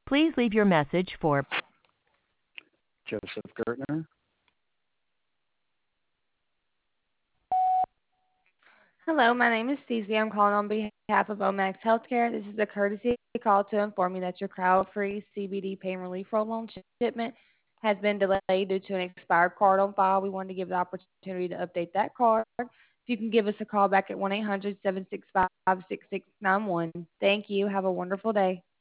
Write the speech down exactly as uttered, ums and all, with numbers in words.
Please leave your message for Joseph Gertner. Hello, my name is Stacey. I'm calling on behalf of Omax Healthcare. This is a courtesy call to inform you that your crowd-free C B D pain relief roll-on shipment has been delayed due to an expired card on file. We wanted to give the opportunity to update that card. If you can give us a call back at one eight hundred seven six five six six nine one. Thank you. Have a wonderful day.